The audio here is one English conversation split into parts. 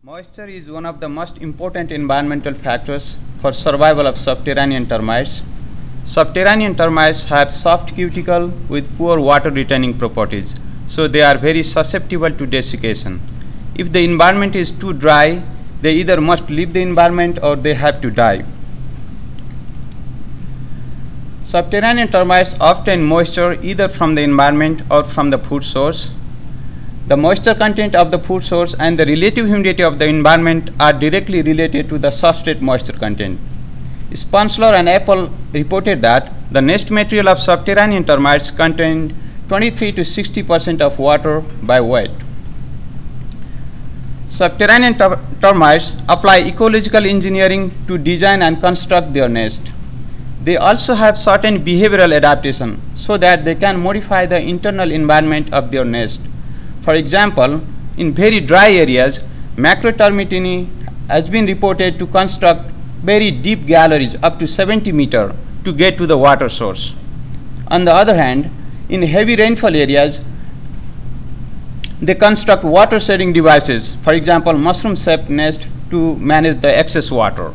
Moisture is one of the most important environmental factors for survival of subterranean termites. Subterranean termites have soft cuticle with poor water retaining properties, so they are very susceptible to desiccation. If the environment is too dry, they either must leave the environment or they have to die. Subterranean termites obtain moisture either from the environment or from the food source. The moisture content of the food source and the relative humidity of the environment are directly related to the substrate moisture content. Sponsler and Apple reported that the nest material of subterranean termites contained 23 to 60% of water by weight. Subterranean termites apply ecological engineering to design and construct their nest. They also have certain behavioral adaptation so that they can modify the internal environment of their nest. For example, in very dry areas, Macrotermitini has been reported to construct very deep galleries up to 70 meters to get to the water source. On the other hand, in heavy rainfall areas, they construct water shedding devices, for example, mushroom-shaped nest to manage the excess water.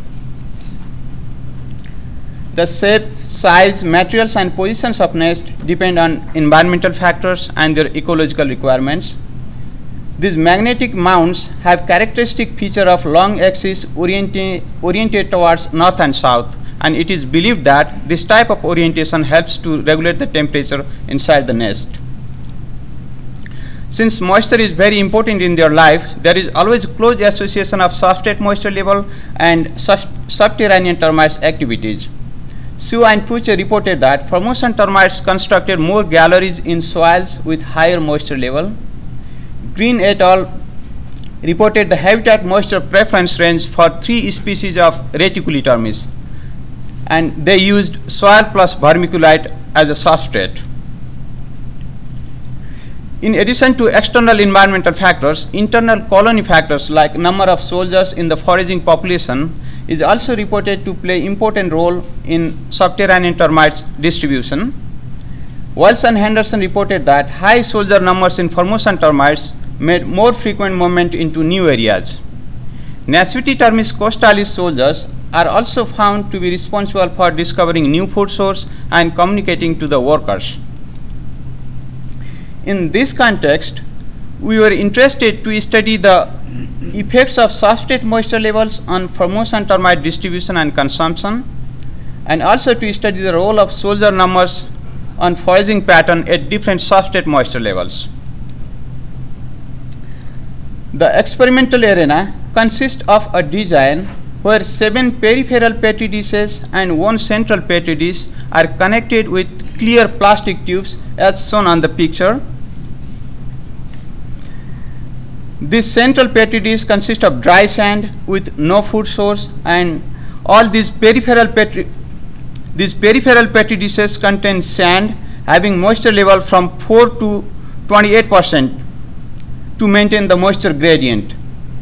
The shape, size, materials and positions of nest depend on environmental factors and their ecological requirements. These magnetic mounds have characteristic feature of long axis oriented towards north and south, and it is believed that this type of orientation helps to regulate the temperature inside the nest. Since moisture is very important in their life, there is always close association of substrate moisture level and subterranean termites activities. Hsu and Puche reported that Formosan termites constructed more galleries in soils with higher moisture level. Green et al. Reported the habitat moisture preference range for 3 species of Reticulitermes, and they used soil plus vermiculite as a substrate. In addition to external environmental factors, internal colony factors like number of soldiers in the foraging population is also reported to play important role in subterranean termites distribution. Wells and Henderson reported that high soldier numbers in Formosan termites made more frequent movement into new areas. Nasuti termis costalis soldiers are also found to be responsible for discovering new food source and communicating to the workers. In this context, we were interested to study the effects of substrate moisture levels on Formosan termite distribution and consumption, and also to study the role of soldier numbers on foraging pattern at different substrate moisture levels. The experimental arena consists of a design where 7 peripheral petri dishes and 1 central petri dish are connected with clear plastic tubes as shown on the picture. This central petri dish consists of dry sand with no food source, and all these peripheral petri dishes contain sand having moisture level from 4 to 28% to maintain the moisture gradient.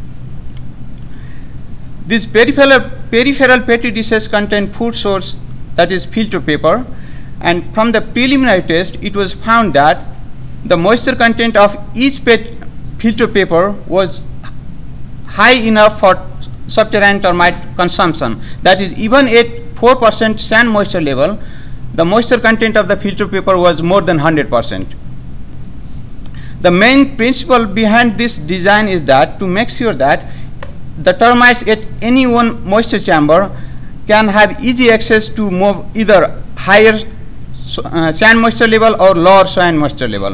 These peripheral petri dishes contain food source, that is filter paper, and from the preliminary test it was found that the moisture content of each filter paper was high enough for subterranean termite consumption. That is, even at 4% sand moisture level, the moisture content of the filter paper was more than 100%. The main principle behind this design is that to make sure that the termites at any one moisture chamber can have easy access to move either higher sand moisture level or lower sand moisture level.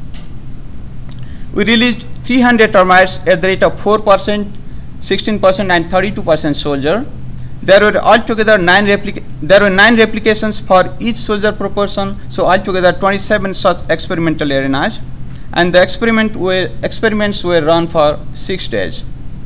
We released 300 termites at the rate of 4%, 16% and 32% soldier. There were altogether 9 replications for each soldier proportion, so altogether 27 such experimental arenas, and the experiments were run for 6 days.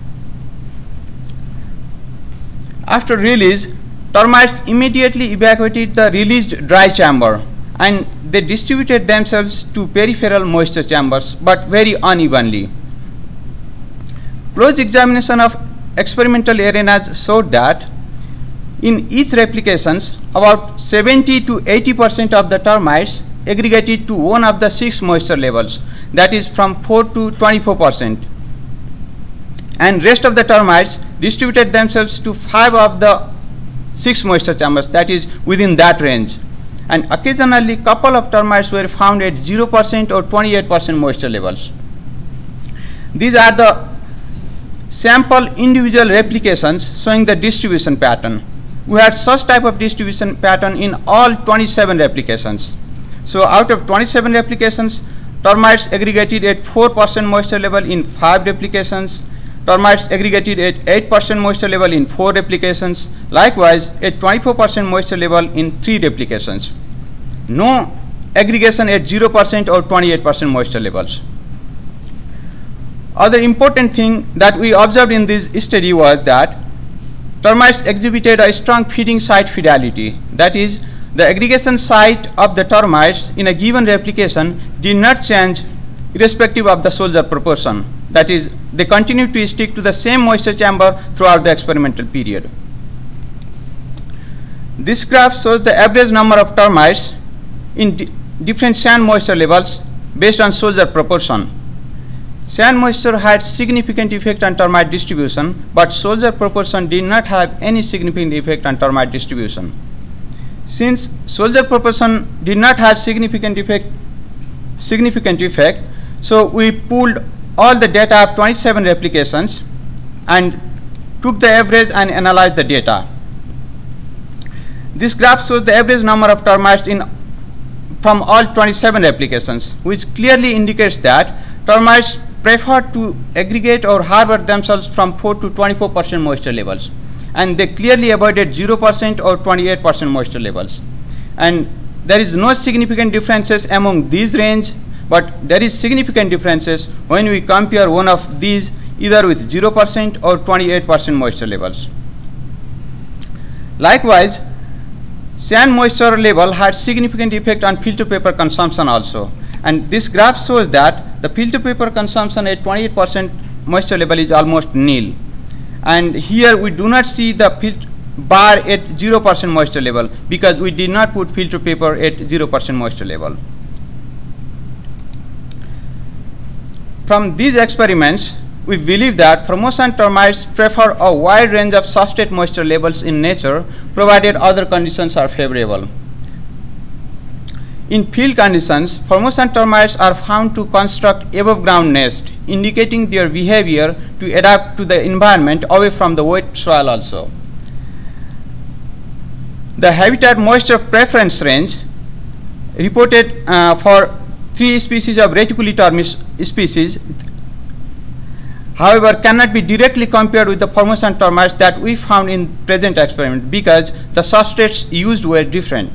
After release, termites immediately evacuated the released dry chamber, and they distributed themselves to peripheral moisture chambers, but very unevenly. Close examination of experimental arenas showed that in each replications, about 70 to 80% of the termites aggregated to one of the 6 moisture levels, that is from 4 to 24%. and rest of the termites distributed themselves to 5 of the 6 moisture chambers, that is within that range. And occasionally couple of termites were found at 0% or 28% moisture levels. These are the sample individual replications showing the distribution pattern. We had such type of distribution pattern in all 27 replications. So out of 27 replications, termites aggregated at 4% moisture level in 5 replications, termites aggregated at 8% moisture level in 4 replications, likewise at 24% moisture level in 3 replications. No aggregation at 0% or 28% moisture levels. Other important thing that we observed in this study was that termites exhibited a strong feeding site fidelity. That is, the aggregation site of the termites in a given replication did not change irrespective of the soldier proportion. That is, they continue to stick to the same moisture chamber throughout the experimental period. This graph shows the average number of termites in different sand moisture levels based on soldier proportion. Sand moisture had significant effect on termite distribution, but soldier proportion did not have any significant effect on termite distribution. Since soldier proportion did not have significant effect, so we pulled all the data of 27 replications and took the average and analyzed the data. This graph shows the average number of termites from all 27 replications, which clearly indicates that termites prefer to aggregate or harbor themselves from 4 to 24% moisture levels, and they clearly avoided 0% or 28% moisture levels. And there is no significant differences among these range, but there is significant differences when we compare one of these either with 0% or 28% moisture levels. Likewise, sand moisture level had significant effect on filter paper consumption also. And this graph shows that the filter paper consumption at 28% moisture level is almost nil. And here we do not see the bar at 0% moisture level because we did not put filter paper at 0% moisture level. From these experiments, we believe that Formosan termites prefer a wide range of substrate moisture levels in nature provided other conditions are favorable. In field conditions, Formosan termites are found to construct above ground nests, indicating their behavior to adapt to the environment away from the wet soil also. The habitat moisture preference range reported for 3 species of Reticulitornis species, however, cannot be directly compared with the Formosan termites that we found in present experiment because the substrates used were different.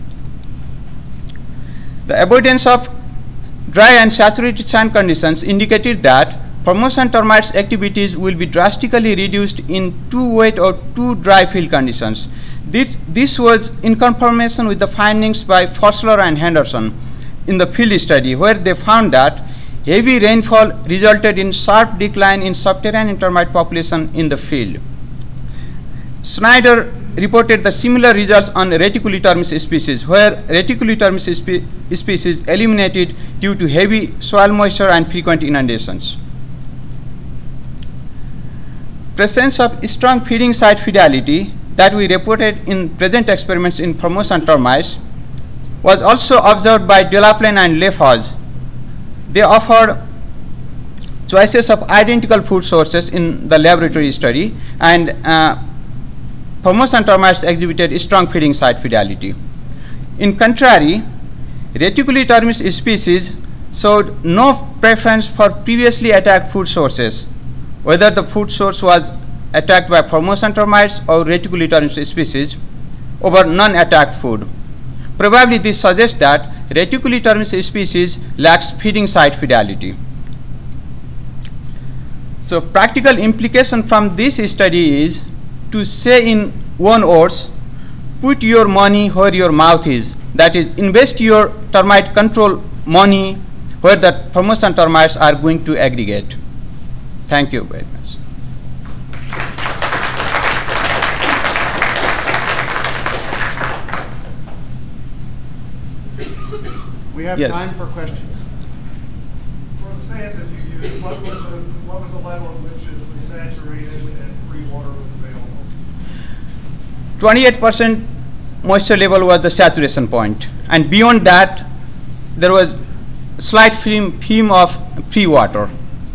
The avoidance of dry and saturated sand conditions indicated that Formosan termites activities will be drastically reduced in too wet or too dry field conditions. This was in confirmation with the findings by Fossler and Henderson in the field study, where they found that heavy rainfall resulted in sharp decline in subterranean termite population in the field. Snyder reported the similar results on Reticulitornis species, where Reticulitornis species eliminated due to heavy soil moisture and frequent inundations. Presence of strong feeding site fidelity that we reported in present experiments in Formosan termites was also observed by Delaplaine and Lafarge. They offered choices of identical food sources in the laboratory study, and Formosan termites exhibited strong feeding site fidelity. In contrary, Reticulitornis species showed no preference for previously attacked food sources, whether the food source was attacked by Formosan termites or Reticulitornis species over non-attacked food. Probably this suggests that Reticulitornis species lacks feeding site fidelity. So practical implication from this study is to say in one words, put your money where your mouth is. That is, invest your termite control money where the Formosan termites are going to aggregate. Thank you very much. We have Yes. time for questions. For the sand that you use, What was the level at which it was saturated and free water was available? 28% moisture level was the saturation point, and beyond that, there was slight film of free water.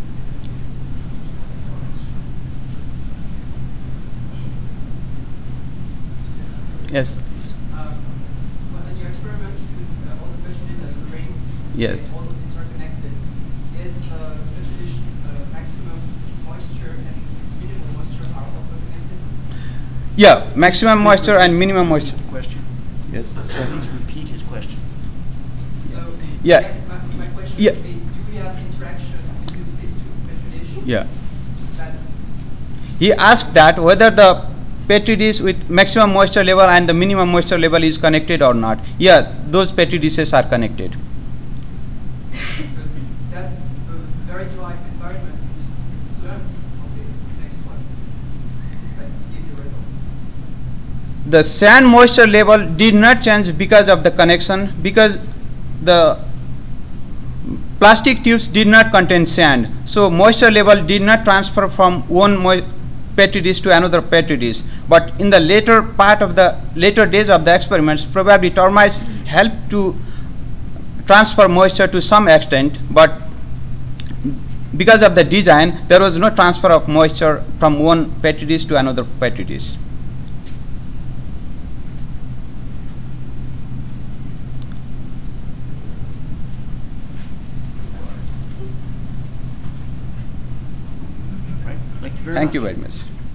Yes. Well, in your experiment with all the petri dishes and the rings, Yes. all interconnected, is the petri dish maximum moisture and minimum moisture are also connected? Yeah, maximum moisture and minimum moisture. Question. Yes. Please repeat his question. So Yeah. my question Yeah. would be, do we have interaction between these two petri dishes? Yeah. That's He asked that whether the petri dish with maximum moisture level and the minimum moisture level is connected or not. Yeah, those petri dishes are connected. so that's the very dry environment influence on the next one. That give you results. The sand moisture level did not change because of the connection, because the plastic tubes did not contain sand, so moisture level did not transfer from one petri dish to another petri dish. But in the later part of the later days of the experiments, probably termites helped to transfer moisture to some extent, but because of the design, there was no transfer of moisture from one petri dish to another petri dish. Right. Thank you very much. Thank you very much.